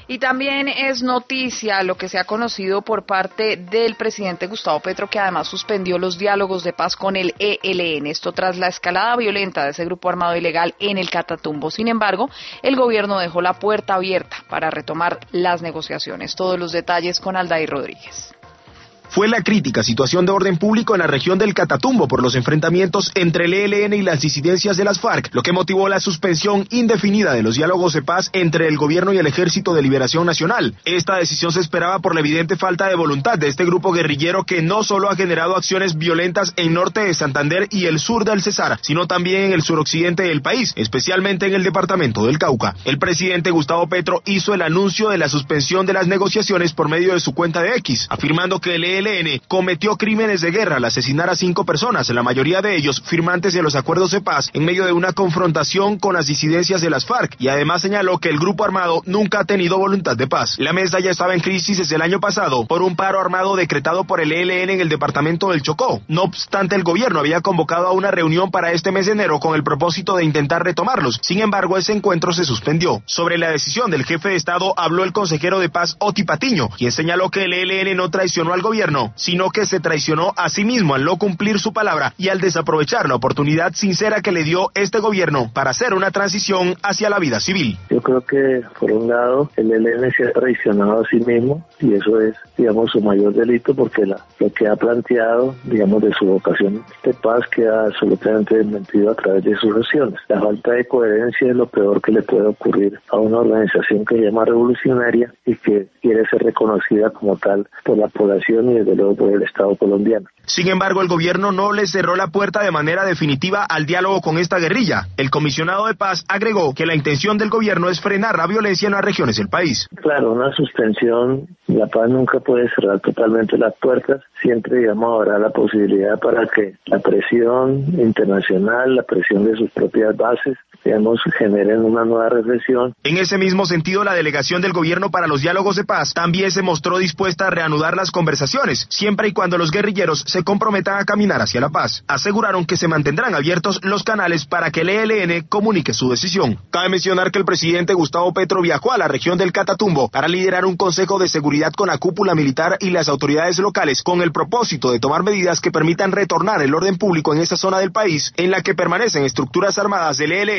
Y también es noticia lo que se ha conocido por parte del presidente Gustavo Petro, que además suspendió los diálogos de paz con el ELN. Esto tras la escalada violenta de ese grupo armado ilegal en el Catatumbo. Sin embargo, el gobierno dejó la puerta abierta para retomar las negociaciones. Todos los detalles con Aldair Rodríguez. Fue la crítica situación de orden público en la región del Catatumbo por los enfrentamientos entre el ELN y las disidencias de las FARC, lo que motivó la suspensión indefinida de los diálogos de paz entre el gobierno y el Ejército de Liberación Nacional. Esta decisión se esperaba por la evidente falta de voluntad de este grupo guerrillero que no solo ha generado acciones violentas en norte de Santander y el sur del Cesar, sino también en el suroccidente del país, especialmente en el departamento del Cauca. El presidente Gustavo Petro hizo el anuncio de la suspensión de las negociaciones por medio de su cuenta de X, afirmando que el ELN cometió crímenes de guerra al asesinar a 5 personas, la mayoría de ellos firmantes de los acuerdos de paz, en medio de una confrontación con las disidencias de las FARC, y además señaló que el grupo armado nunca ha tenido voluntad de paz. La mesa ya estaba en crisis desde el año pasado por un paro armado decretado por el ELN en el departamento del Chocó. No obstante, el gobierno había convocado a una reunión para este mes de enero con el propósito de intentar retomarlos. Sin embargo, ese encuentro se suspendió. Sobre la decisión del jefe de Estado habló el consejero de paz Oti Patiño, quien señaló que el ELN no traicionó al gobierno, sino que se traicionó a sí mismo al no cumplir su palabra y al desaprovechar la oportunidad sincera que le dio este gobierno para hacer una transición hacia la vida civil. Yo creo que, por un lado, el ELN se ha traicionado a sí mismo y eso es, digamos, su mayor delito porque lo que ha planteado, digamos, de su vocación de paz queda absolutamente desmentido a través de sus acciones. La falta de coherencia es lo peor que le puede ocurrir a una organización que se llama revolucionaria y que quiere ser reconocida como tal por la población y desde luego por el Estado colombiano. Sin embargo, el gobierno no le cerró la puerta de manera definitiva al diálogo con esta guerrilla. El comisionado de paz agregó que la intención del gobierno es frenar la violencia en las regiones del país. Claro, una suspensión, la paz nunca puede cerrar totalmente las puertas. Siempre, digamos, habrá la posibilidad para que la presión internacional, la presión de sus propias bases, digamos, generen una nueva reflexión. En ese mismo sentido, la delegación del gobierno para los diálogos de paz también se mostró dispuesta a reanudar las conversaciones, siempre y cuando los guerrilleros se comprometan a caminar hacia la paz. Aseguraron que se mantendrán abiertos los canales para que el ELN comunique su decisión. Cabe mencionar que el presidente Gustavo Petro viajó a la región del Catatumbo para liderar un consejo de seguridad con la cúpula militar y las autoridades locales, con el propósito de tomar medidas que permitan retornar el orden público en esa zona del país en la que permanecen estructuras armadas del ELN